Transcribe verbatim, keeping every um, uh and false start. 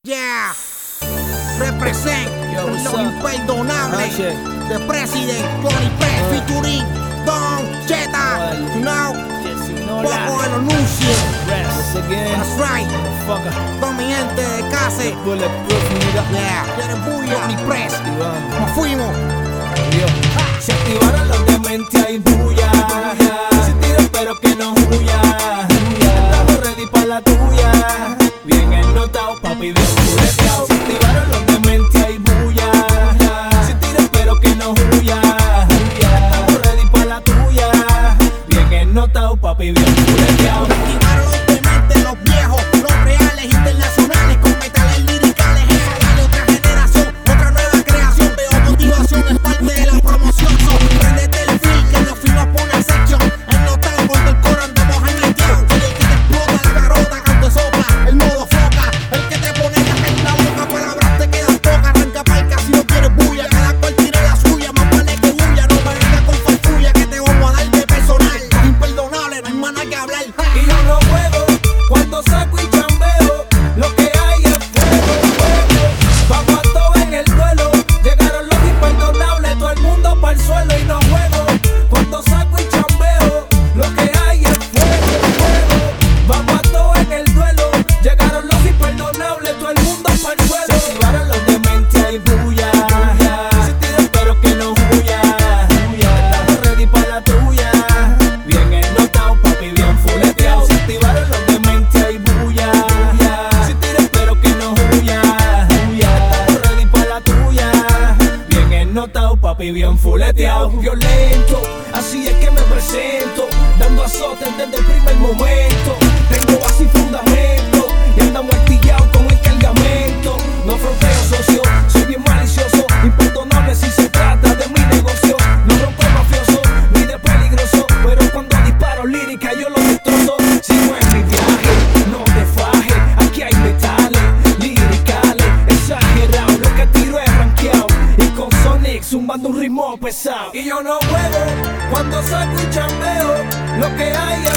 Yeah, represent Yo, what's los up? imperdonables Ah, shit. de President Tony P Uh. featuring Don Cheta. Well, You know, no poco el anuncio. Rest again. That's right. Fucker. Con mi gente de casa. Bulletproof, nigga. Yeah, quieren bulla, Tony Press. Y vamos. Nos fuimos. Yo. Se activaron los de mente y bulla. Sin tiro espero que no huya. Estamos ready pa' la tuya. Bien ennotado, papi, bien fuleteado. Se activaron los de mente y bulla. Sin tiro espero que no huya. Estamos ready pa' la tuya. Bien ennotado, papi, bien fuleteado. Activaron los dementes, los viejos, los reales, internacionales, con metales liricales. Eso dale otra generación, otra nueva creación. Veo motivación, es parte de la promoción. So, prendete el feel, que nos fuimos por una sección. Ennotado, con el coro andamos en el tío. Soy el que te explota la garota, canto sopla, el modo foca. El que te pone en la boca, palabras te quedan pocas. Arranca paica si no quieres bulla. Cada cual tire la suya, más vale que huya. No me vengas con farfulla, que te vamos a dar de personal. Imperdonable, no hay más nada que hablar. Y yo no juego cuando saco y chambeo. Lo que hay es fuego, fuego. Vamos a todo en el duelo. Llegaron los imperdonables, todo el mundo pa'l suelo. Y no juego cuando saco y chambeo. Lo que hay es fuego, fuego. Vamos a todo en el duelo. Llegaron los imperdonables, todo el mundo pa'l suelo. Se activaron los de mente y bulla. Sin tiro espero que no huya. Estamos ready pa' la tuya. Bien ennotado, papi, bien fuleteado. Se activaron los de mente y bulla. Sin tiro espero que no huya. Estamos ready pa' la tuya. Bien ennotado, papi, bien fuleteado. Violento, así es que me presento. Dando azotes desde el primer momento. Tengo así fundamento. Y andamos artillados con el cargamento. No fronteo, socio, soy bien malicioso. Imperdonable si se trata de mi negocio. No rompo mafioso, ni de peligroso. Pero cuando disparo lírica yo lo destrozo. Sigo en mi viaje, no te faje. Aquí hay metales, liricales, exagerados. Lo que tiro es rankeado. Y con Sonic zumbando un ritmo pesado. Y yo no juego cuando saco y chambeo. Lo que hay es